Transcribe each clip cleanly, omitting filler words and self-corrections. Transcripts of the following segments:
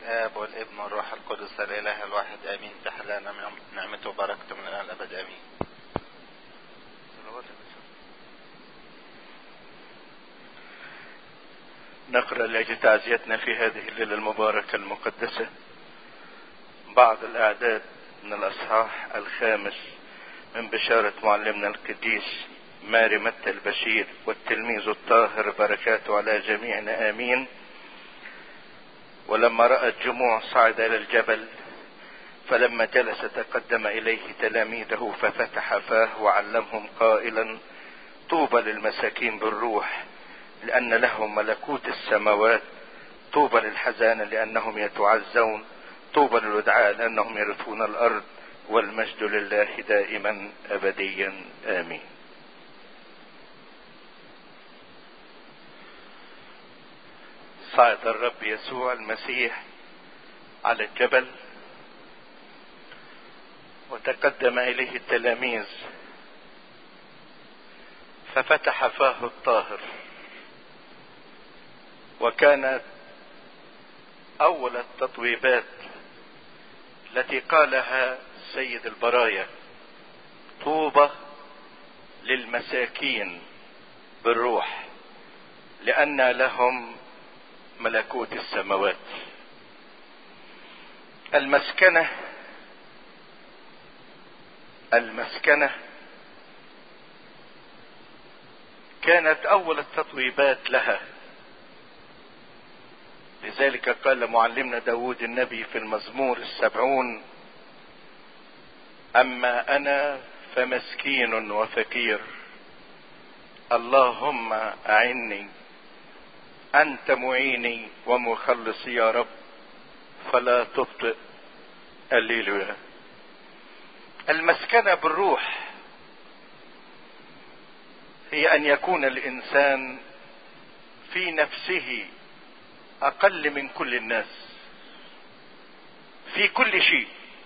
الآب والابن والروح القدس الإله الواحد آمين. تحلانا نعمته وبركته من الآن الأبد آمين. نقرأ لأجل تعزيتنا في هذه الليلة المباركة المقدسة بعض الأعداد من الأصحاح 5 من بشارة معلمنا القديس ماري متى البشير والتلميذ الطاهر، بركاته على جميعنا آمين. ولما رأى الجموع صعد إلى الجبل، فلما جلس تقدم إليه تلاميذه ففتح فاه وعلمهم قائلا: طوبى للمساكين بالروح لأن لهم ملكوت السماوات، طوبى للحزانة لأنهم يتعزون، طوبى للودعاء لأنهم يرثون الأرض، والمجد لله دائما أبديا آمين. صعد الرب يسوع المسيح على الجبل وتقدم إليه التلاميذ ففتح فاه الطاهر، وكانت أول التطويبات التي قالها سيد البرايا: طوبى للمساكين بالروح لأن لهم ملكوت السماوات. المسكنة كانت أول التطويبات لها. لذلك قال معلمنا داود النبي في المزمور 70: أما أنا فمسكين وفقير، اللهم أعني، أنت معيني ومخلصي يا رب، فلا تبطئ. هللويا. المسكنة بالروح هي أن يكون الإنسان في نفسه أقل من كل الناس في كل شيء،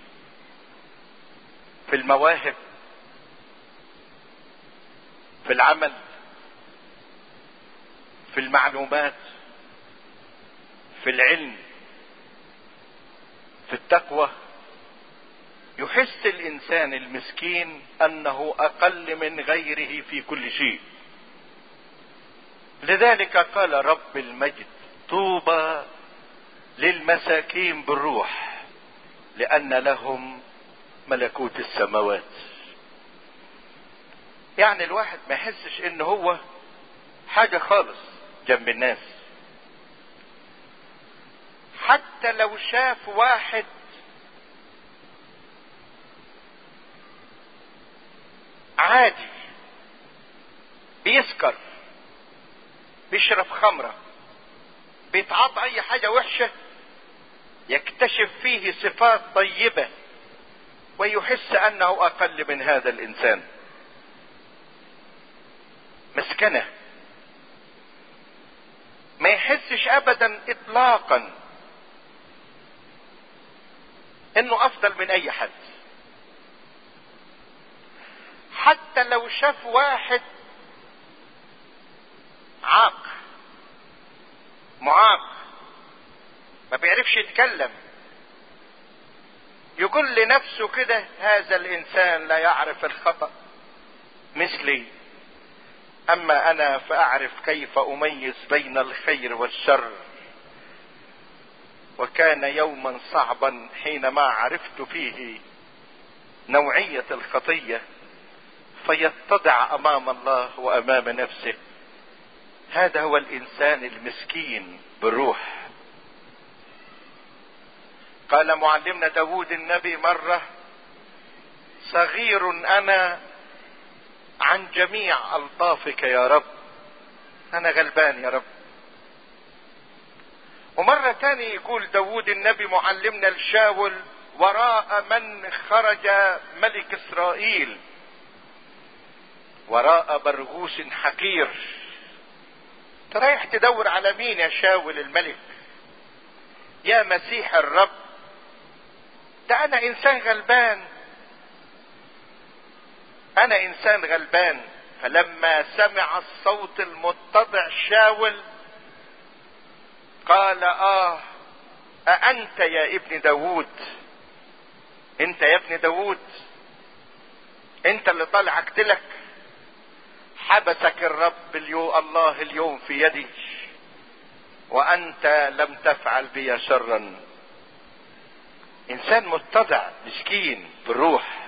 في المواهب، في العمل، في المعلومات، في العلم، في التقوى. يحس الإنسان المسكين أنه أقل من غيره في كل شيء. لذلك قال رب المجد: طوبى للمساكين بالروح لأن لهم ملكوت السماوات. يعني الواحد ما يحسش إن هو حاجة خالص جنب الناس. حتى لو شاف واحد عادي بيسكر، بيشرب خمرة، بيتعاطى اي حاجة وحشة، يكتشف فيه صفات طيبة ويحس انه اقل من هذا الانسان. مسكنة، ما يحسش ابدا اطلاقا انه افضل من اي حد. حتى لو شاف واحد معاق ما بيعرفش يتكلم، يقول لنفسه كده: هذا الانسان لا يعرف الخطأ مثلي، اما انا فاعرف كيف اميز بين الخير والشر. وكان يوما صعبا حينما عرفت فيه نوعية الخطية، فيتضع امام الله وامام نفسه. هذا هو الانسان المسكين بالروح. قال معلمنا داود النبي مرة: صغير انا عن جميع الطافك يا رب، انا غلبان يا رب. ومرة تاني يقول داود النبي معلمنا لشاول: وراء من خرج ملك اسرائيل، وراء برغوث حقير. رايح تدور على مين يا شاول الملك؟ يا مسيح الرب، ده انا انسان غلبان. فلما سمع الصوت المتضع شاول قال: أأنت يا ابن داود، انت يا ابن داود، انت اللي طالع اقتلك، حبسك الرب الله اليوم في يدي، وانت لم تفعل بي شرا. انسان متضع مسكين بالروح.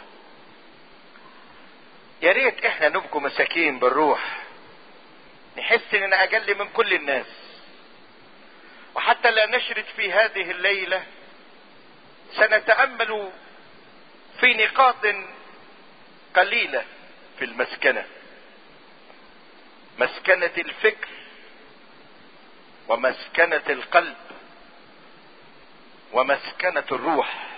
يا ريت احنا نبقوا مساكين بالروح، نحس اننا اقل من كل الناس، وحتى لا نشرد في هذه الليلة سنتأمل في نقاط قليلة في المسكنة، مسكنة الفكر ومسكنة القلب ومسكنة الروح.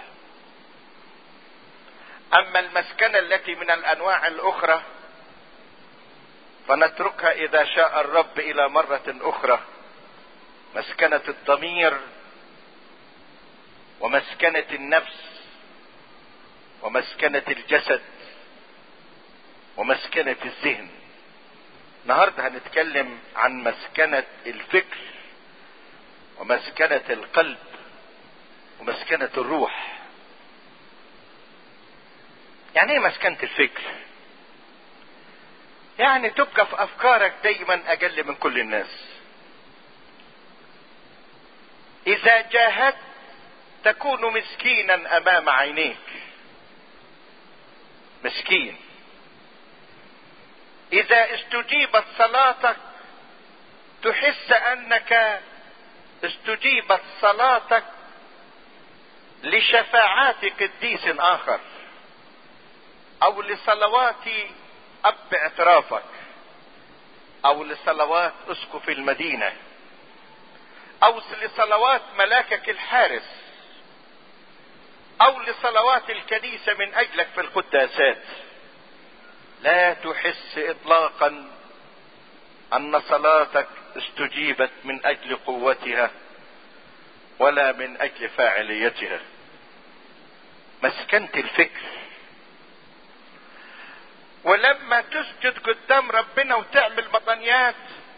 اما المسكنة التي من الانواع الاخرى فنتركها اذا شاء الرب الى مرة اخرى، مسكنة الضمير ومسكنة النفس ومسكنة الجسد ومسكنة الذهن. النهاردة هنتكلم عن مسكنة الفكر ومسكنة القلب ومسكنة الروح. يعني ايه مسكنة الفكر؟ يعني تبقى في افكارك دايما اقل من كل الناس. اذا جاهدت تكون مسكينا امام عينيك، مسكين. اذا استجيبت صلاتك تحس انك استجيبت صلاتك لشفاعات قديس اخر، او لصلوات اب اعترافك، او لصلوات اسقف المدينة، او لصلوات ملاكك الحارس، او لصلوات الكنيسة من اجلك في القداسات. لا تحس اطلاقا ان صلاتك استجيبت من اجل قوتها ولا من اجل فاعليتها. مسكنة الفكر. ولما تسجد قدام ربنا وتعمل مطنيات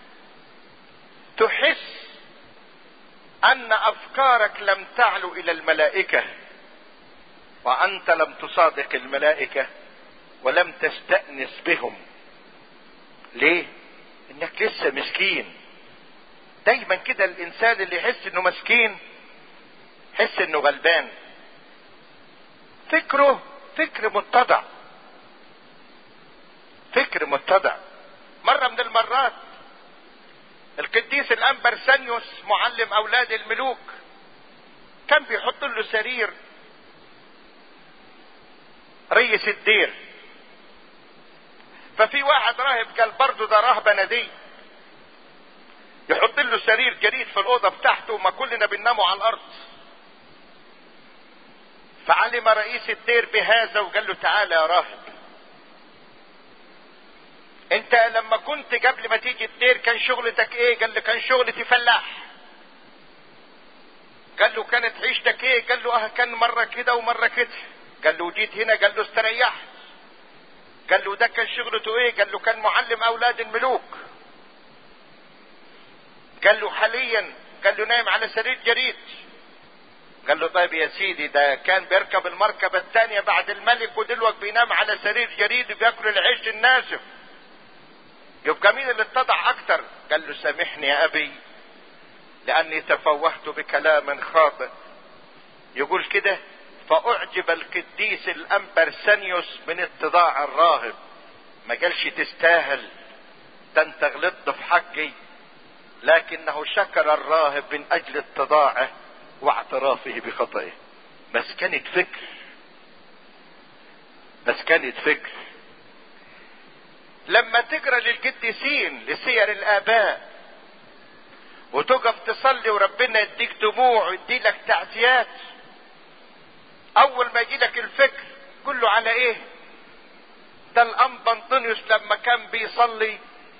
تحس ان افكارك لم تعلو الى الملائكة، وانت لم تصادق الملائكة ولم تستأنس بهم. ليه؟ انك لسه مسكين. دايما كده الانسان اللي يحس انه مسكين يحس انه غلبان، فكره فكر متضع، فكر متضع. مرة من المرات القديس الأنبرسانيوس معلم اولاد الملوك كان بيحط له سرير رئيس الدير، ففي واحد راهب قال برضه ده راهبة ندي يحط له سرير جديد في الأوضة بتاعته وما كلنا بنناموا على الأرض. فعلم رئيس الدير بهذا وقال له تعالى يا راهب، انت لما كنت قبل ما تيجي الدير كان شغلتك ايه؟ قال له كان شغلتي فلاح. قال له كانت عيشتك ايه؟ قال له كان مرة كده ومرة كده. قال له جيت هنا؟ قال له استريحت. قال له ده كان شغلته ايه؟ قال له كان معلم اولاد الملوك. قال له حاليا؟ قال له نايم على سرير جديد. قال له طيب يا سيدي ده كان بيركب المركبة الثانية بعد الملك ودلوقتي بينام على سرير جديد وبياكل العيش الناشف، يبقى مين اللي اتضع اكتر؟ قال له سامحني يا ابي لاني تفوهت بكلام خاطئ. يقول كده فاعجب القديس الانبرسانيوس من اتضاع الراهب. ما قالش تستاهل ده انت غلطت في حقي، لكنه شكر الراهب من اجل اتضاعه واعترافه بخطئه. مسكنة فكر، مسكنة فكر. لما تقرا للقديسين لسير الاباء وتقف تصلي وربنا يديك دموع ويدي لك تعزيات، اول ما يجي لك الفكر كله على ايه؟ ده الانبا انطونيوس لما كان بيصلي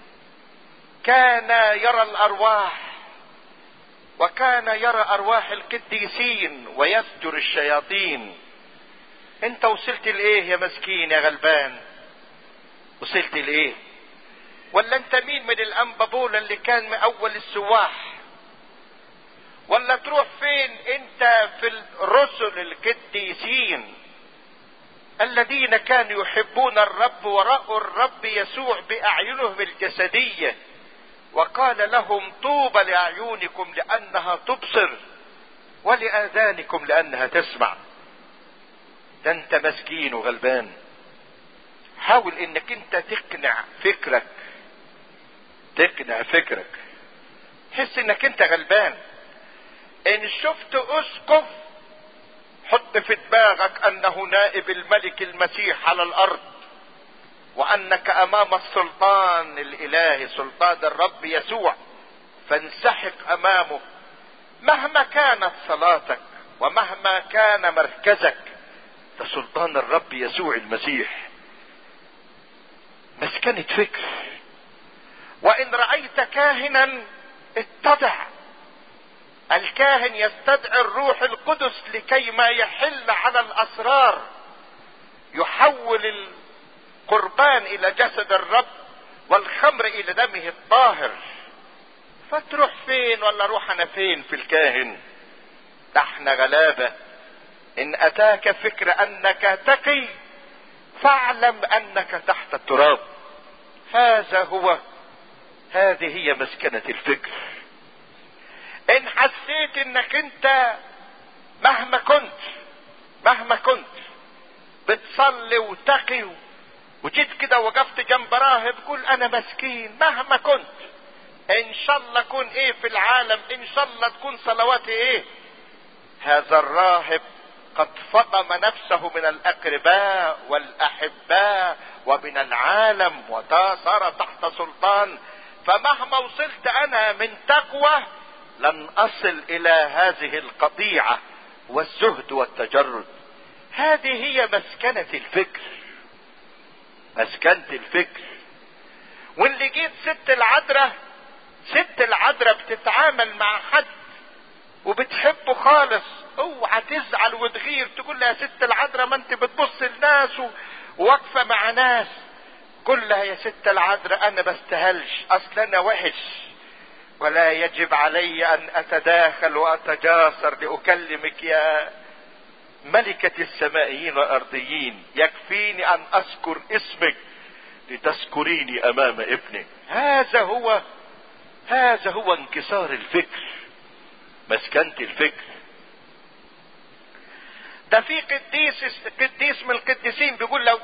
كان يرى الارواح، وكان يرى ارواح القديسين ويزجر الشياطين. انت وصلت لايه يا مسكين يا غلبان؟ وصلت لايه؟ ولا انت مين من الانبابولة اللي كان من اول السواح ولا تروح فين انت في الرسل القديسين الذين كانوا يحبون الرب ورأوا الرب يسوع بأعينهم الجسدية وقال لهم طوبى لأعينكم لأنها تبصر ولآذانكم لأنها تسمع. ده انت مسكين وغلبان. حاول انك انت تقنع فكرك حس انك انت غلبان. ان شفت اسقف حط في دماغك انه نائب الملك المسيح على الارض، وانك امام السلطان الالهي سلطان الرب يسوع، فانسحق امامه مهما كانت صلاتك ومهما كان مركزك. ده سلطان الرب يسوع المسيح. مسكنة فكر. وان رأيت كاهنا اتضع. الكاهن يستدعي الروح القدس لكي ما يحل على الاسرار، يحول القربان الى جسد الرب والخمر الى دمه الطاهر. فتروح فين ولا روح انا فين في الكاهن؟ ده احنا غلابة. ان اتاك فكر انك تقي فاعلم انك تحت التراب. هذه هي مسكنة الفكر. ان حسيت انك انت مهما كنت بتصلي وتقي وجيت كده وقفت جنب راهب قول انا مسكين مهما كنت، ان شاء الله اكون ايه في العالم، ان شاء الله تكون صلواتي ايه، هذا الراهب قد فطم نفسه من الاقرباء والاحباء ومن العالم وصار تحت سلطان. فمهما وصلت انا من تقوى لن اصل الى هذه القطيعة والزهد والتجرد. هذه هي مسكنة الفكر. واللي جيت ست العذراء بتتعامل مع حد وبتحبه خالص، اوعى تزعل وتغير تقول لها يا ست العذراء ما انت بتبص لناس وواقفة مع ناس. قل لها يا ست العذراء انا بستهلش، اصل انا وحش ولا يجب علي ان اتداخل واتجاسر لاكلمك يا ملكة السمائيين والارضيين. يكفيني ان اذكر اسمك لتذكريني امام ابنك. هذا هو انكسار الفكر، مسكنة الفكر. ده في قديس من القديسين بيقول لو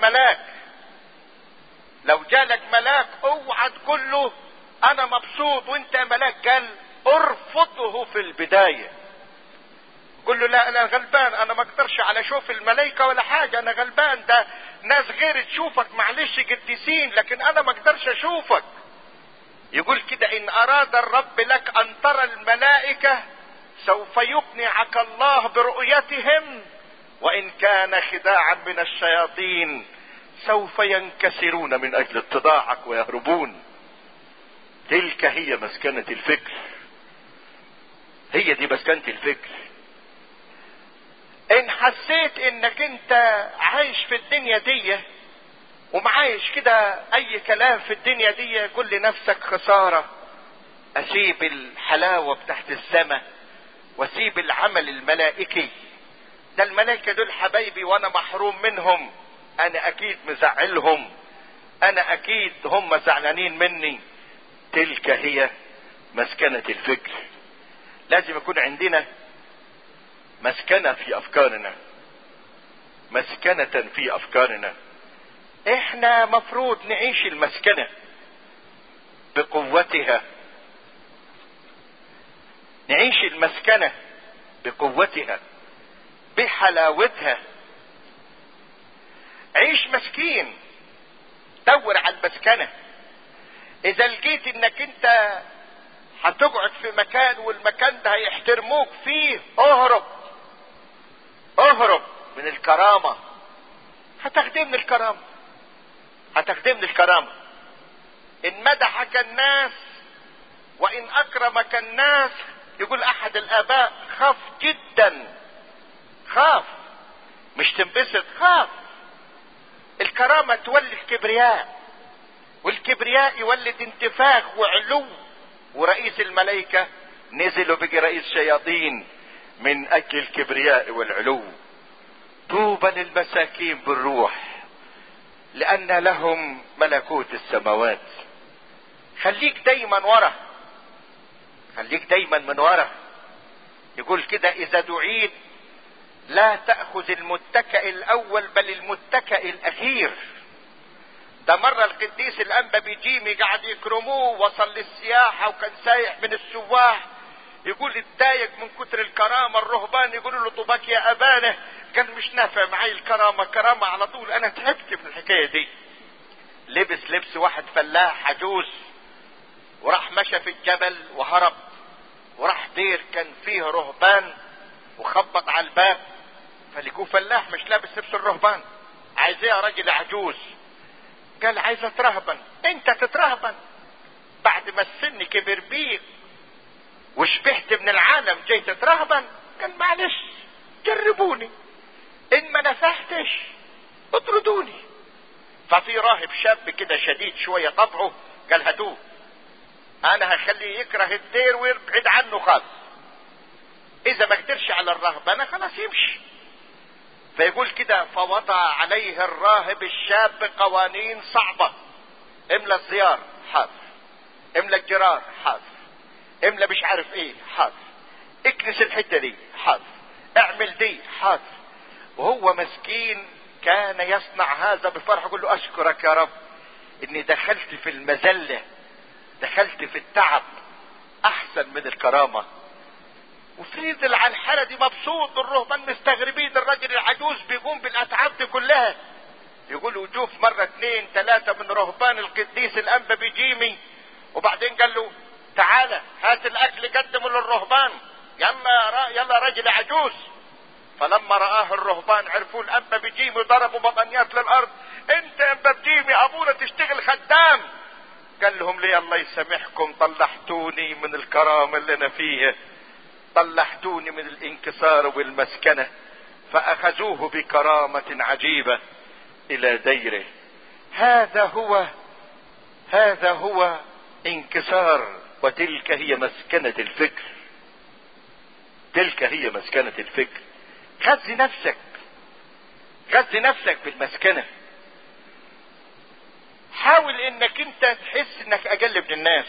جالك ملاك اوعى تقول له انا مبسوط وانت ملاك، قال ارفضه في البداية. قل له لا انا غلبان، انا ما اقدرش على اشوف الملائكة ولا حاجة، انا غلبان، ده ناس غير تشوفك معلش قديسين لكن انا ما اقدرش اشوفك. يقول كده ان اراد الرب لك ان ترى الملائكة سوف يقنعك الله برؤيتهم، وان كان خداعا من الشياطين سوف ينكسرون من اجل اتضاعك ويهربون. تلك هي مسكنة الفكر. هي دي مسكنة الفكر. ان حسيت انك انت عايش في الدنيا دي ومعايش كده اي كلام في الدنيا دي، قل لنفسك خسارة، اسيب الحلاوة بتاعت السماء واسيب العمل الملائكي. ده الملائكة دول حبايبي وانا محروم منهم، انا اكيد مزعلهم، انا اكيد هم زعلانين مني. تلك هي مسكنة الفكر. لازم يكون عندنا مسكنة في افكارنا. احنا مفروض نعيش المسكنة بقوتها بحلاوتها. عيش مسكين، دور على المسكنة. اذا لقيت انك انت هتقعد في مكان والمكان ده هيحترموك فيه، اهرب من الكرامة. هتخدمني الكرامة. ان مدحك الناس وان اكرمك الناس، يقول احد الاباء خاف جدا، خاف مش تنبسط، خاف. الكرامة تولد كبرياء، والكبرياء يولد انتفاخ وعلو. ورئيس الملائكة نزلوا بقي رئيس شياطين من اجل الكبرياء والعلو. طوبى للمساكين بالروح لان لهم ملكوت السماوات. خليك دايما ورا، خليك دايما من ورا. يقول كده اذا دعيت لا تأخذ المتكئ الاول بل المتكئ الاخير. ده مرة القديس الانبا بيجيمي قاعد يكرموه، وصل للسياحة وكان سايح من السواح، يقول اتضايق من كتر الكرامة. الرهبان يقولوا له طوباك يا ابانا، كان مش نافع معي الكرامة، كرامة على طول، انا تعبت من الحكاية دي. لبس لبس واحد فلاح عجوز وراح مشى في الجبل وهرب، وراح دير كان فيه رهبان وخبط على الباب، فلقوه فلاح مش لابس لبس الرهبان. عايز ايه يا راجل عجوز؟ قال عايز اترهبن. انت تترهبن بعد ما السن كبر بيك وشبحت من العالم جاي تترهبن؟ قال معلش جربوني، ان ما نفعتش اطردوني. ففي راهب شاب كده شديد شوية طبعه قال هاتوه، انا هخليه يكره الدير ويبعد عنه خالص، اذا ما قدرش على الرهبنة خلاص يمشي. فيقول كده فوضع عليه الراهب الشاب قوانين صعبة. املى الزيار حاضر، املى الجرار حاضر، املى مش عارف ايه حاضر، اكنس الحتة دي حاضر، اعمل دي حاضر. وهو مسكين كان يصنع هذا بفرح، يقول له اشكرك يا رب اني دخلت في المذلة، دخلت في التعب احسن من الكرامة. وفريد على الحالة دي مبسوط، الرهبان مستغربين، الراجل العجوز بيقوم بالاتعاب دي كلها. يقول وجوف مرة 2 3 من رهبان القديس الانبا بيجيمي، وبعدين قال له تعالى هات الاكل قدمه للرهبان، يلا راجل عجوز. فلما رآه الرهبان عرفوا الانبا بيجيمي ضربوا مطنيات للارض، انت يا انبا بيجيمي ابونا تشتغل خدام. قال لهم ليه الله يسامحكم، طلعتوني من الكرامة اللي انا فيها، طلعتوني من الانكسار والمسكنة، فاخذوه بكرامة عجيبة الى ديره. هذا هو انكسار، وتلك هي مسكنة الفكر، تلك هي مسكنة الفكر. غذي نفسك بالمسكنة. حاول انك انت تحس انك اقل من الناس،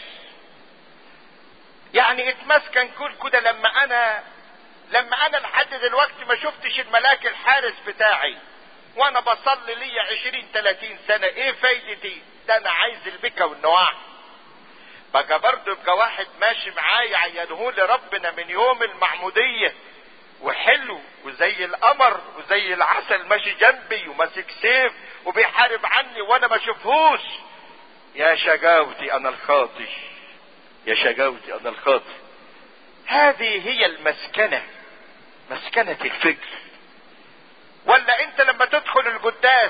يعني اتمسكن كل كده. لما انا لحد دلوقتي ما شفتش الملاك الحارس بتاعي وانا بصلي لي 20 30 سنة، ايه فايدتي؟ ده انا عايز البكا والنواع. بقى برضه يبقى واحد ماشي معايا عينهولي ربنا من يوم المعمودية وحلو وزي القمر وزي العسل، ماشي جنبي وماسك سيف وبيحارب عني وانا ما اشوفهوش. يا شجاوتي انا الخاطي، يا شجاوتي انا الخاطي. هذه هي المسكنة، مسكنة الفكر. ولا انت لما تدخل القداس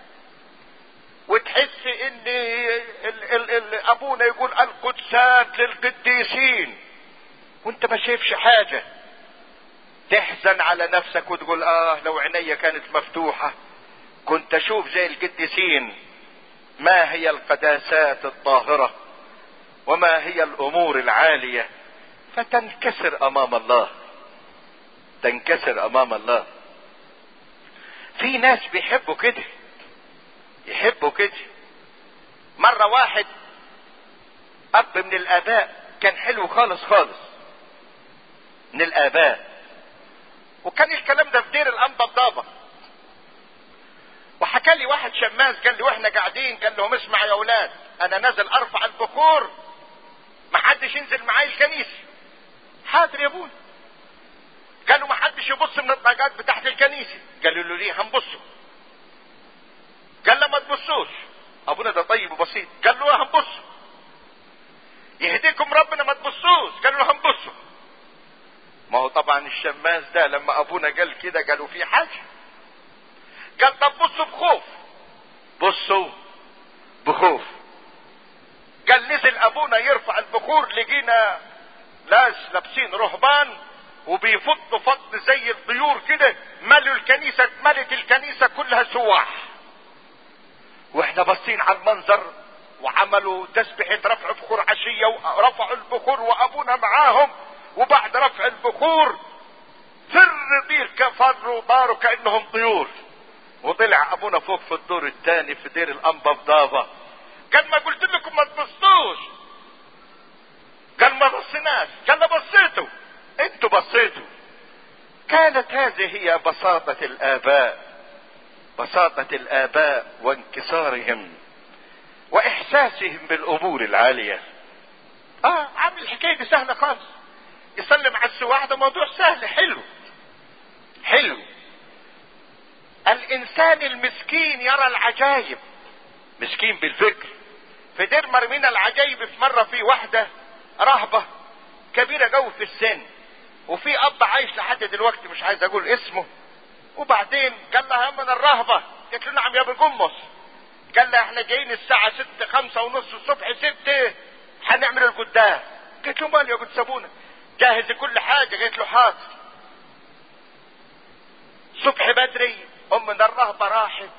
وتحس ان ابونا يقول القدسات للقديسين وانت ما شايفش حاجة، تحزن على نفسك وتقول لو عينيا كانت مفتوحة كنت اشوف زي القديسين ما هي القداسات الطاهرة وما هي الامور العالية، فتنكسر امام الله، تنكسر امام الله. في ناس بيحبوا كده، يحبوا كده. مرة واحد اب من الاباء كان حلو خالص من الاباء، وكان الكلام ده في دير الانبا الضابة. وحكى لي واحد شماس قال لي واحنا قاعدين، قال لهم اسمع يا اولاد انا نازل ارفع البخور، ما حدش ينزل معايا الكنيسة. حاضر يا ابونا. قالوا ما حدش يبص من الطاقات بتاعت الكنيسة. قالوا له ليه؟ هنبصوا. قال له ما تبصوش، ابونا ده طيب وبسيط. قال له هنبصوا. يهديكم ربنا ما تبصوش. قالوا له هنبصوا. ما هو طبعا الشماس ده لما ابونا قال كده قالوا في حاجة. قال طب بصوا بخوف. بصوا بخوف. قال نزل ابونا يرفع البخور، لقينا ناس لابسين رهبان وبيفضوا فض زي الطيور كده، ملوا الكنيسة، ملت الكنيسة كلها سواح. واحنا باصين على المنظر، وعملوا تسبيحة رفع بخور عشية ورفعوا البخور وابونا معاهم، وبعد رفع البخور فروا طاروا كأنهم طيور. وطلع ابونا فوق في الدور الثاني في دير الانبا بضافة، قال ما قلت لكم ما تبصوش؟ قال ما بصيناش. قال بصيتوا، انتوا بصيتوا. كانت هذه هي بساطة الآباء وانكسارهم واحساسهم بالامور العالية. عامل الحكاية دي سهلة خالص. يسلم على السواح ده موضوع سهل حلو. الانسان المسكين يرى العجائب، مسكين بالفكر. في دير مرمين العجائب في مرة في واحدة راهبة كبيرة جو في السن، وفي اب عايش لحد دلوقتي مش عايز اقول اسمه. وبعدين قال لها من الراهبة؟ قالت له نعم يا ابو جمص. قال لها احنا جايين الساعة 6 5:30 الصبح 6 هنعمل القداس. قالت له مال يا قدس ابونا؟ جاهز كل حاجة. قالت له حاضر. صبح بدري من الرهبة راحت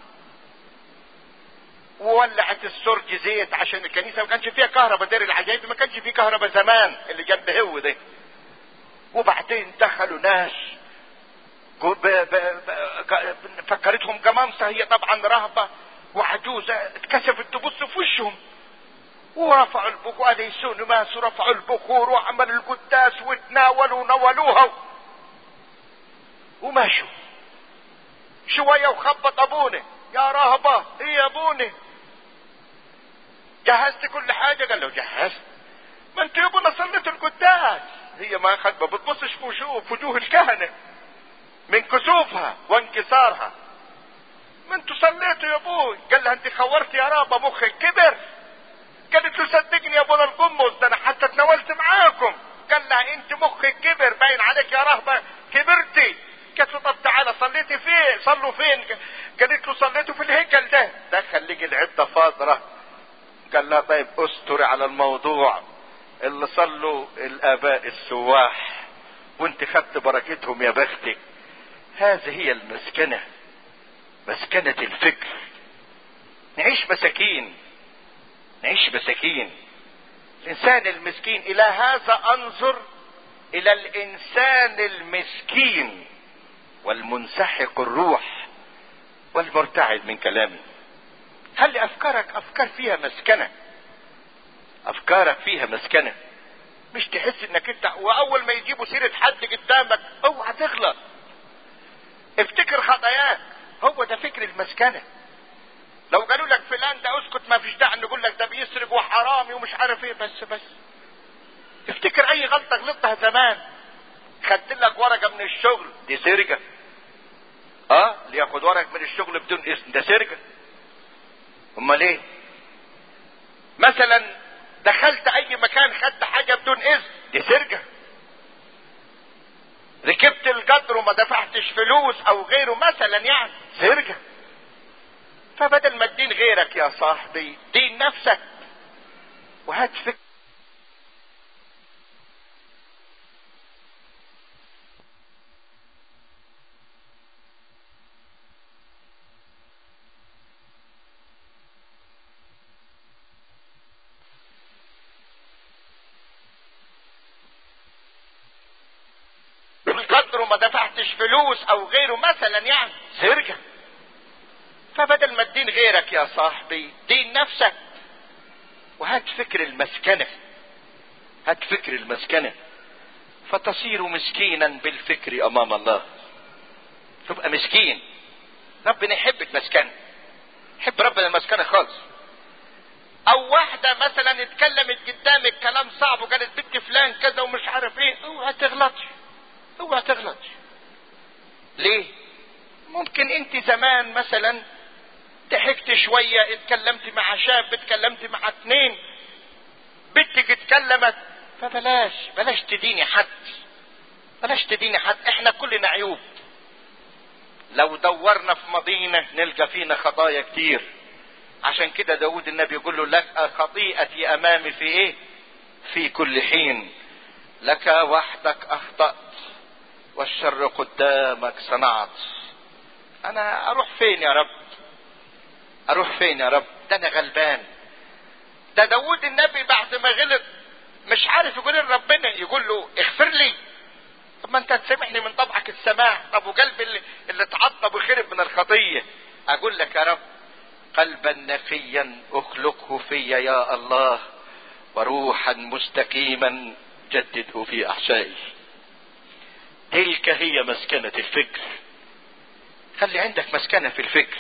وولعت السرج زيت عشان الكنيسة ما كانش فيها كهرباء. دير العجائب ما كانش فيه كهرباء زمان اللي جنب هو ده. وبعدين دخلوا ناس فكرتهم جمامسة، هي طبعا رهبة وعجوزة، اتكسفت تبص في وشهم. ورفعوا البخور، أليسون ماس، ورفعوا البخور وعملوا القداس وتناولوا ونولوها وماشوا. شوية وخبط ابونا، يا راهبة ايه يا ابونا جهزت كل حاجة؟ قال له جهزت. ما انتوا يا ابونا صليتوا القداس. هي ما خد ما بتبصش في وجوه الكهنة من كسوفها وانكسارها. ما انتوا صليتوا يا ابوي. قال لها انت خورت يا رابة، مخك كبر. قالت له صدقني يا ابونا القمص ده انا حتى تناولت معاكم. قال لها انت مخك كبر، باين عليك يا رهبة كبرتي. قالت له طب تعالى صليتي فين؟ صلوا فين؟ قالت له صليتوا في الهيكل ده. دخل لقي العدة فاضرة. قال لها طيب استر على الموضوع. اللي صلوا الاباء السواح وانت خدت بركتهم يا بختك. هذه هي المسكنة، مسكنة الفكر. نعيش مساكين. الانسان المسكين. الى هذا انظر، الى الانسان المسكين والمنسحق الروح والمرتعد من كلامه. هل افكارك افكار فيها مسكنة؟ افكارك فيها مسكنة، مش تحس انك انت واول ما يجيبوا سيرة حد قدامك اوعى تغلط، افتكر خطاياك. هو ده فكر المسكنة. لو قالوا لك فلان ده اسكت ما فيش داعي نقول لك ده بيسرق وحرامي ومش عارف ايه، بس افتكر اي غلطة غلطتها زمان. خدت لك ورقة من الشغل، دي سرقة. اللي ياخد ورق من الشغل بدون اسم ده سرقة. امال ايه؟ مثلا دخلت اي مكان خدت حاجة بدون اذن، دي سرقة. ركبت القطر وما دفعتش فلوس او غيره مثلا، يعني سرقة. فبدل ما تدين غيرك يا صاحبي دين نفسك وهات فكر. القدر وما دفعتش فلوس او غيره مثلا، يعني سرقة. فبدل ما تدين غيرك يا صاحبي دين نفسك وهات فكر المسكنة. فتصير مسكينا بالفكر امام الله. تبقى مسكين. ربنا يحب المسكنة، يحب ربنا المسكنة خالص. او واحدة مثلا اتكلمت قدامك كلام صعب وقالت بنت فلان كذا ومش عارف ايه، اوعى تغلطش. ليه؟ ممكن انت زمان مثلا ضحكت شوية، اتكلمت مع شاب، اتكلمت مع 2، بنتك اتكلمت. فبلاش تديني حد. احنا كلنا عيوب. لو دورنا في ماضينا نلقى فينا خطايا كتير. عشان كده داود النبي يقول له لك خطيئتي امامي في ايه؟ في كل حين. لك وحدك اخطأت والشر قدامك صنعت. انا اروح فين يا رب؟ ده انا غلبان. ده داود النبي بعد ما غلط مش عارف يقول لربنا، يقول له اغفر لي. طب ما انت تسامحني من طبعك السماح. طب وقلبي اللي اتعطب وخرب من الخطية، اقول لك يا رب قلبا نقيا اخلقه في يا الله، وروحا مستقيما جدده في احشائي. تلك هي مسكنة الفكر. خلي عندك مسكنة في الفكر.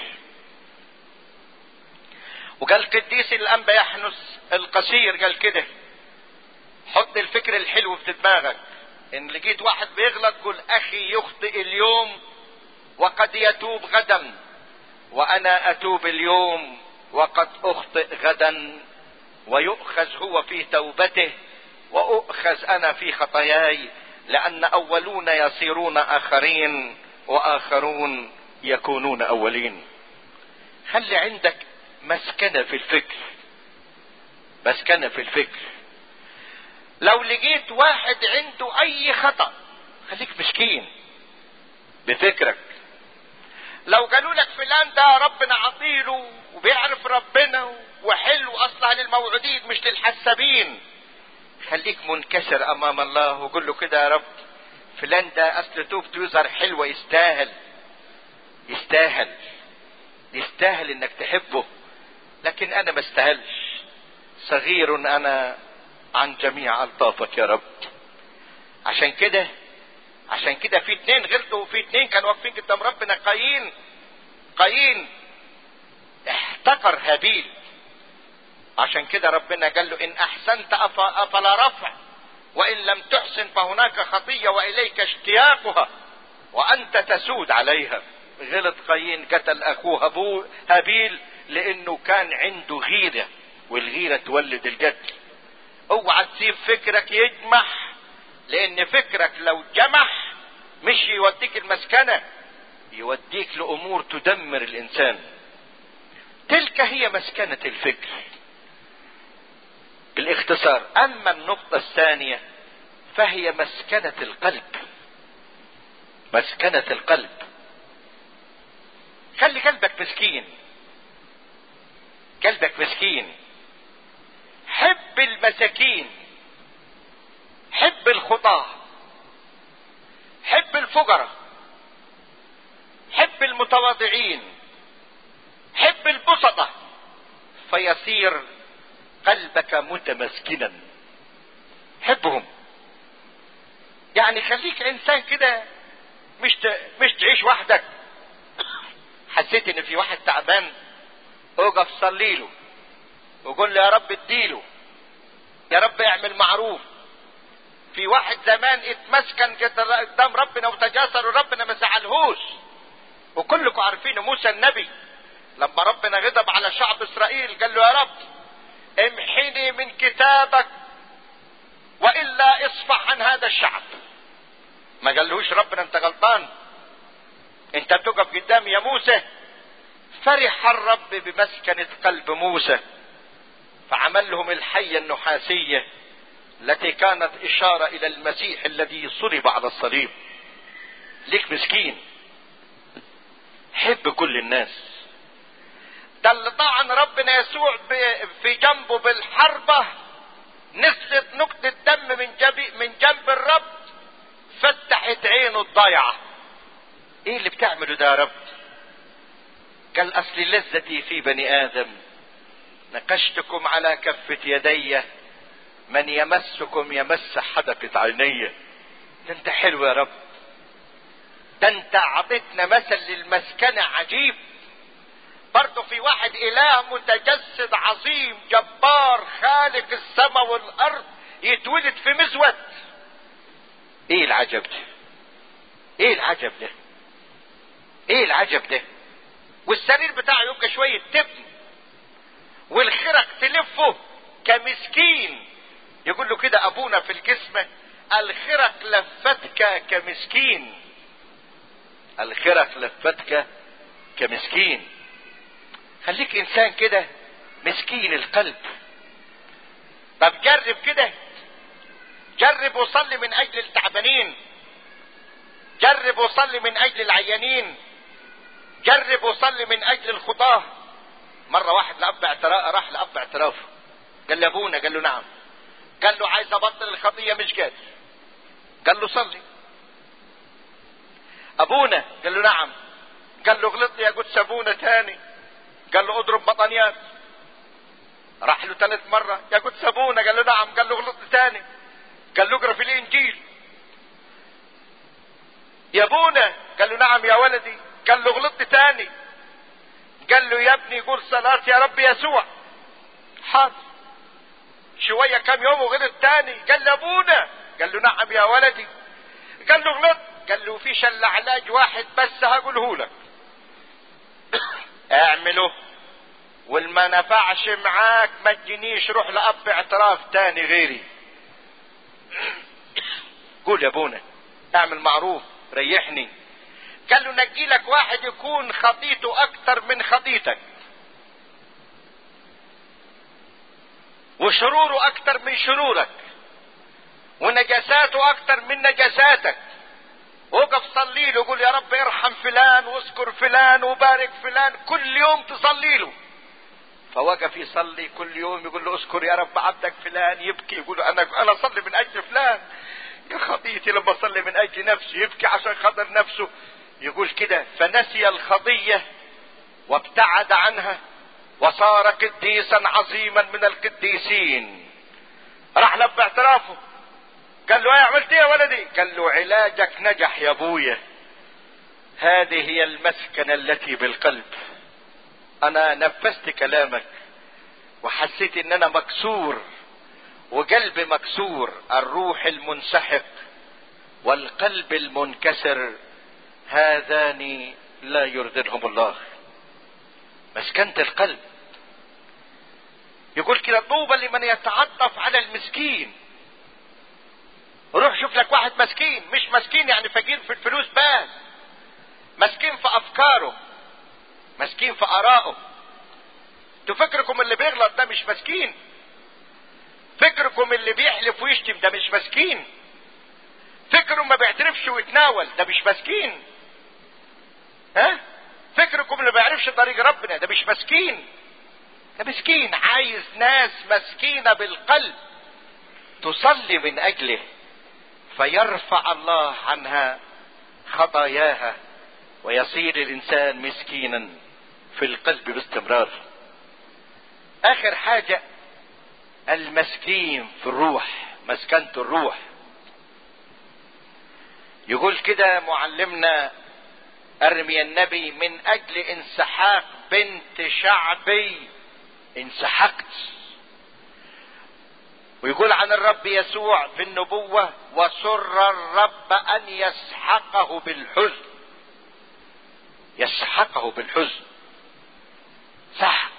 وقال قديس الانبا يحنس القصير قال كده: حط الفكر الحلو في دماغك، ان لقيت واحد بيغلط قول اخي يخطئ اليوم وقد يتوب غدا، وانا اتوب اليوم وقد اخطئ غدا، ويؤخذ هو في توبته واؤخذ انا في خطاياي، لان اولون يصيرون اخرين واخرون يكونون اولين. خلي عندك مسكنة في الفكر، مسكنة في الفكر. لو لقيت واحد عنده اي خطأ خليك مسكين بفكرك. لو قالوا لك فلان ده ربنا عطيله وبيعرف ربنا وحلو اصلا للموعودين مش للحسابين، خليك منكسر امام الله وقول له كده: يا رب فلان ده اصل توبته يظهر حلوة، يستاهل يستاهل يستاهل انك تحبه، لكن انا ما استاهلش، صغير انا عن جميع الطافك يا رب. عشان كده في اتنين غلطوا، وفي اتنين كانوا واقفين قدام ربنا. قايين احتقر هابيل، عشان كده ربنا قال له: ان احسنت افلا رفع، وان لم تحسن فهناك خطية واليك اشتياقها وانت تسود عليها. غلط قايين، قتل اخوه هابيل لانه كان عنده غيرة، والغيرة تولد القتل. اوعى تسيب فكرك يجمح، لان فكرك لو جمح مش يوديك المسكنة، يوديك لامور تدمر الانسان. تلك هي مسكنة الفكر بالاختصار. اما النقطة الثانية فهي مسكنة القلب. مسكنة القلب. خلي قلبك مسكين، قلبك مسكين. حب المساكين، حب الخطاة، حب الفقراء، حب المتواضعين، حب البسطة، فيصير قلبك متمسكنا. حبهم. يعني خليك انسان كده، مش تعيش وحدك. حسيت ان في واحد تعبان، اقف صلي له وقول له: يا رب اديله، يا رب اعمل معروف. في واحد زمان اتمسكن قدام ربنا وتجاسر وربنا ما زعلهوش، وكلكم عارفين موسى النبي لما ربنا غضب على شعب اسرائيل قال له: يا رب امحني من كتابك والا اصفح عن هذا الشعب. ما قالهوش ربنا انت غلطان، انت بتقف قدامي يا موسى. فرح الرب بمسكنة قلب موسى، فعمل لهم الحية النحاسية التي كانت اشارة الى المسيح الذي صلب على الصليب. ليك مسكين، حب كل الناس. ده اللي طعن ربنا يسوع في جنبه بالحربة، نزلت نقطة دم من جنب الرب، فتحت عينه الضيعة. ايه اللي بتعمله ده يا رب؟ قال: اصل لذتي في بني ادم، نقشتكم على كفة يدي، من يمسكم يمس حدقة عيني. ده انت حلو يا رب، ده انت عطيتنا مثل للمسكنة عجيب. برضو في واحد اله متجسد عظيم جبار خالق السماء والارض يتولد في مزود. ايه العجب ده؟ ايه العجب ده؟ ايه العجب ده؟ والسرير بتاعه يبقى شوية تبن، والخرق تلفه كمسكين. يقول له كده ابونا في الجسم: الخرق لفتك كمسكين، الخرق لفتك كمسكين. خليك انسان كده مسكين القلب. طب جرب كده، جرب وصلي من اجل التعبانين، جرب وصلي من اجل العيانين، جرب وصلي من اجل الخطاه. مرة واحد راح لأب اعتراف، قال له: ابونا. قال له: نعم. قال له: عايز ابطل الخطية مش قادر. قال له: صلي. ابونا. قال له نعم. قال له غلطت يا قدس ابونا تاني. قال له اضرب بطانيات. راح له 3 مرة. يا قدس ابونا. قال له نعم. قال له غلطت تاني. قال له اقرا في الانجيل. يا ابونا. قال له نعم يا ولدي. قال له غلطت تاني. قال له يا ابني قول صلاة يا رب يسوع. حاضر. شوية كم يوم وغلط تاني. قال له ابونا. قال له نعم يا ولدي. قال له غلط. قال له فيش الا علاج واحد بس هقوله لك اعمله، والما نفعش معاك ما تجينيش، روح لأب اعتراف تاني غيري. قول يا ابونا اعمل معروف ريحني. قال له نجي لك واحد يكون خطيته اكتر من خطيتك وشروره اكتر من شرورك ونجاساته اكتر من نجاساتك، وقف صلي له قول يا رب ارحم فلان واذكر فلان وبارك فلان، كل يوم تصلي له. فوقف يصلي كل يوم يقول له اذكر يا رب عبدك فلان، يبكي يقول له انا اصلي من اجل فلان، يا خطيتي لما اصلي من اجل نفسي، يبكي عشان خاطر نفسه. يقول كده فنسي الخطية وابتعد عنها وصار قديسا عظيما من القديسين. راح له باعترافه قال له ايه عملت ايه يا ولدي؟ قال له علاجك نجح يا ابويا، هذه هي المسكنة التي بالقلب. انا نفذت كلامك وحسيت ان انا مكسور وقلبي مكسور، الروح المنسحق والقلب المنكسر هذان لا يرضيهم الله. مسكنة القلب. يقول كده طوبى لمن يتعطف على المسكين. روح شوف لك واحد مسكين، مش مسكين يعني فقير في الفلوس بس، مسكين في افكاره، مسكين في ارائه. تفكركم اللي بيغلط ده مش مسكين؟ فكركم اللي بيحلف ويشتم ده مش مسكين؟ فكره ما بيعترفش ويتناول ده مش مسكين؟ ها؟ فكركم اللي ما بيعرفش طريق ربنا ده مش مسكين؟ ده مسكين. عايز ناس مسكينة بالقلب تصلي من اجله فيرفع الله عنها خطاياها ويصير الانسان مسكينا في القلب باستمرار. اخر حاجة المسكين في الروح، مسكنة الروح. يقول كده معلمنا ارميا النبي من اجل انسحاق بنت شعبي انسحقت. ويقول عن الرب يسوع في النبوة وسر الرب ان يسحقه بالحزن. يسحقه بالحزن. سحق.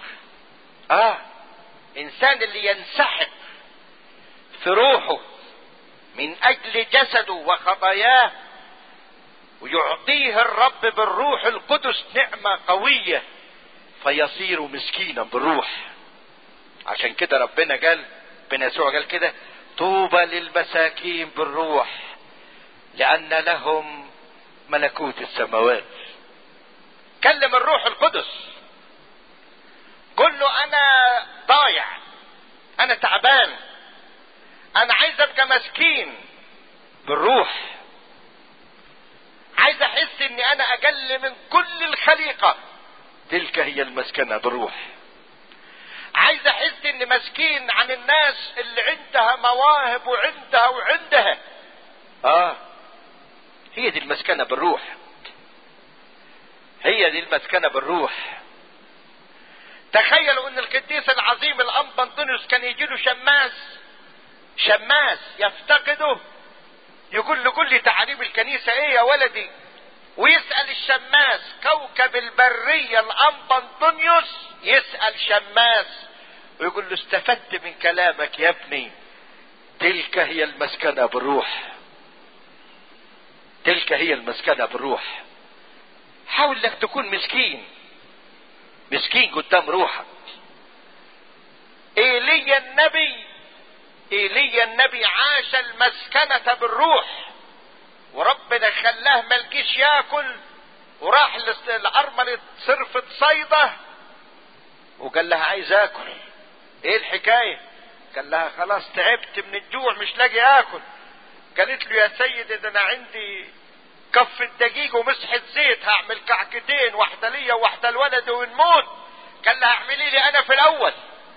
انسان اللي ينسحق في روحه من اجل جسده وخطاياه ويعطيه الرب بالروح القدس نعمة قوية فيصير مسكينا بالروح. عشان كده ربنا قال، ربنا يسوع قال كده طوبى للمساكين بالروح لان لهم ملكوت السماوات. كلم الروح القدس قل له انا ضايع، انا تعبان، انا عايز ابقى مسكين بالروح، عايز احس اني انا اقل من كل الخليقة، تلك هي المسكنة بالروح. عايز احس اني مسكين عن الناس اللي عندها مواهب وعندها هي دي المسكنة بالروح. هي دي المسكنة بالروح. تخيلوا ان القديس العظيم الانبا انطونيوس كان يجي له شماس يفتقده، يقول له قل لي تعاليم الكنيسة ايه يا ولدي، ويسأل الشماس كوكب البرية الانبا انطونيوس، يسأل شماس ويقول له استفدت من كلامك يا ابني، تلك هي المسكنة بالروح. تلك هي المسكنة بالروح. حاول انك تكون مسكين قدام روحك. ايليا النبي عاش المسكنة بالروح، وربنا خلاه ملقيش ياكل، وراح لأرملة صرفة صيدا وقال لها عايز اكل. ايه الحكاية؟ قال لها خلاص تعبت من الجوع مش لاقي اكل. قالت له يا سيد ده انا عندي كف الدقيق ومسحة زيت، هعمل كعكتين، واحدة ليا وواحدة الولد ونموت. قال لها اعملي لي انا في الاول.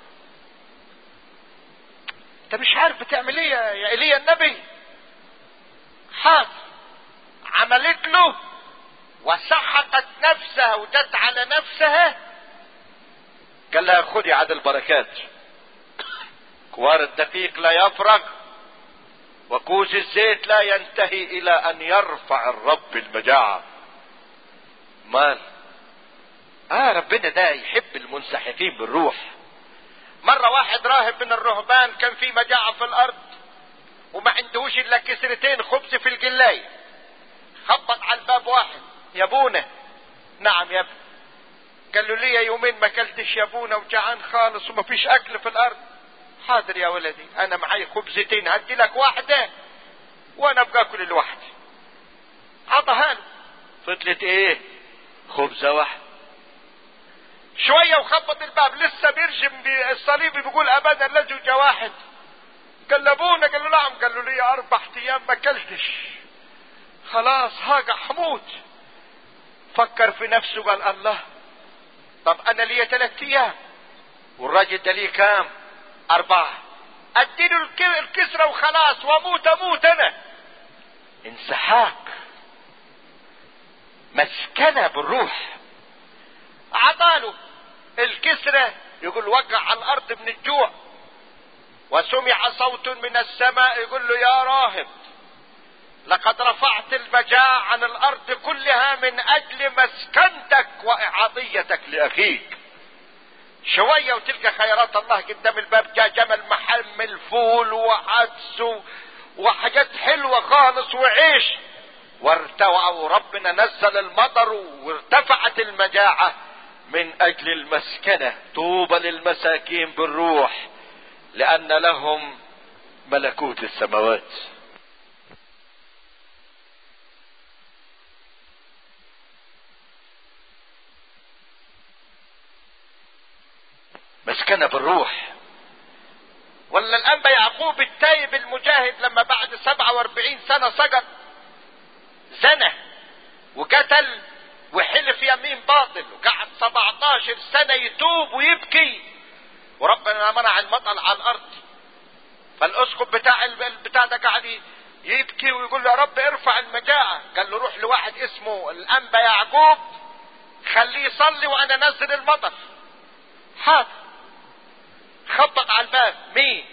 انت مش عارف بتعمل ايه يا ايليا النبي؟ حاضر. عملت له وسحقت نفسها وجت على نفسها. قال لها خدي عاد البركات، كوار الدقيق لا يفرغ وكوز الزيت لا ينتهي الى ان يرفع الرب المجاعة. مال ربنا ده يحب المنسحقين بالروح. مرة واحد راهب من الرهبان كان في مجاعة في الارض وما عندهوش الا كسرتين خبز في الجلاية. خبط على الباب واحد، يا ابونا. نعم يا ابني. قال له ليه يومين ما اكلتش يا ابونا وجعان خالص وما فيش اكل في الارض. حاضر يا ولدي، انا معي خبزتين هدي لك واحدة وانا باكل الواحدة. عطاها له. فضلت ايه؟ خبزة واحدة. شوية وخبط الباب، لسه بيرجم بالصليبي بيقول ابدا لا زوجة واحد. قال له ابونا. قال له نعم. قال له لي 4 ايام ما اكلتش، خلاص هاجع حموت. فكر في نفسه قال الله، طب انا لي 3 ايام والراجل ده ليه كام؟ 4. اديله الكسرة وخلاص واموت انا. انسحاق، مسكنة بالروح. عطاله الكسرة، يقول وقع على الارض من الجوع. وسمع صوت من السماء يقول له يا راهب، لقد رفعت المجاعة عن الارض كلها من اجل مسكنتك واعاطيتك لاخيك. شوية وتلقى خيرات الله قدام الباب. جاء جمل محمل فول وعدس وحاجات حلوة خالص وعيش، وارتوى ربنا نزل المطر وارتفعت المجاعة من اجل المسكنة. طوبى للمساكين بالروح لان لهم ملكوت السماوات. مسكنة بالروح. ولا الانبا يعقوب التايب المجاهد لما بعد 47 سنة سقط، زنى وقتل وحلف يمين باطل، وقعد 17 سنة يتوب ويبكي، وربنا منع المطر على الارض. فالاسقف بتاع ده قاعد يبكي ويقول له يا رب ارفع المجاعة. قال له روح لواحد اسمه الانبا يعقوب خليه يصلي وانا نزل المطر. حاضر. خبط على الباب، مين؟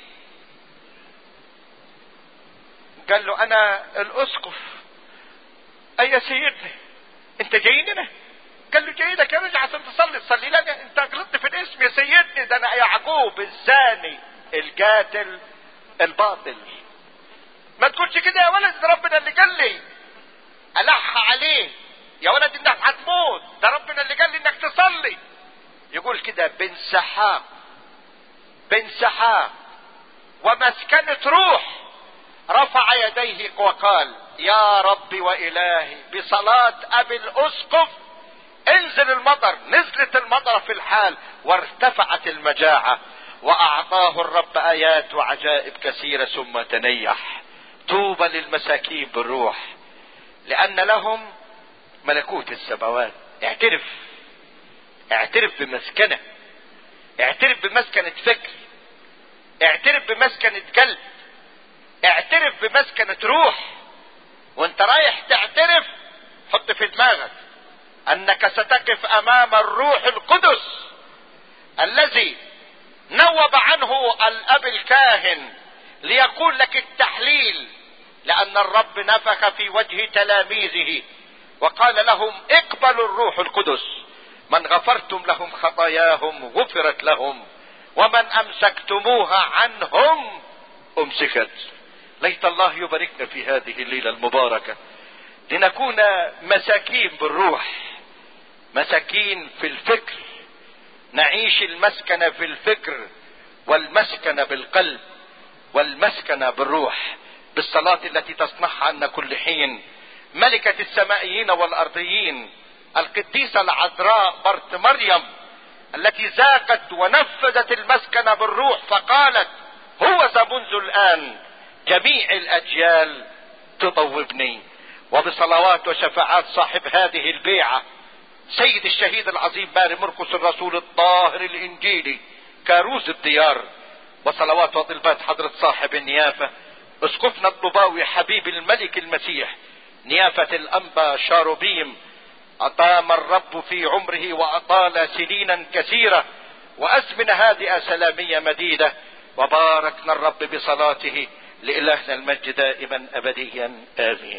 قال له انا الاسقف. اي يا سيدنا انت جاي لنا؟ قال له جاي لك يا رجع عشان تصلي لنا. انت غلطت في الاسم يا سيدني، ده انا يعقوب الزاني القاتل الباطل. ما تقولش كده يا ولد، ده ربنا اللي قال لي الح عليه يا ولد انك هتموت، ده ربنا اللي قال لي انك تصلي. يقول كده بانسحاق ومسكنة روح رفع يديه وقال يا ربي وإلهي بصلاة أبي الأسقف انزل المطر. نزلت المطر في الحال وارتفعت المجاعة وأعطاه الرب آيات وعجائب كثيرة ثم تنيح. طوبى للمساكين بالروح لأن لهم ملكوت السماوات. اعترف بمسكنة، اعترف بمسكنة فكر، اعترف بمسكنة قلب، اعترف بمسكنة روح. وانت رايح تعترف حط في دماغك انك ستقف امام الروح القدس الذي نوب عنه الاب الكاهن ليقول لك التحليل، لان الرب نفخ في وجه تلاميذه وقال لهم اقبلوا الروح القدس، من غفرتم لهم خطاياهم غفرت لهم ومن امسكتموها عنهم امسكت. ليت الله يباركنا في هذه الليلة المباركة لنكون مساكين بالروح، مساكين في الفكر، نعيش المسكنة في الفكر والمسكنة بالقلب والمسكنة بالروح، بالصلاة التي تصنعها عنا كل حين ملكة السمائيين والارضيين القديسة العذراء برت مريم التي ذاقت ونفذت المسكنة بالروح فقالت هو ذا منذ الآن جميع الأجيال تطوبني. وبصلوات وشفاعات صاحب هذه البيعة سيد الشهيد العظيم ماري مرقس الرسول الطاهر الانجيلي كاروز الديار، وصلوات وطلبات حضرة صاحب النيافة اسقفنا الطباوي حبيب الملك المسيح نيافة الانبا شاروبيم، اطام الرب في عمره واطال سنينا كثيرة وازمنة هادئة سلامية مديدة، وباركنا الرب بصلاته لإلهنا المجد دائما ابديا امين.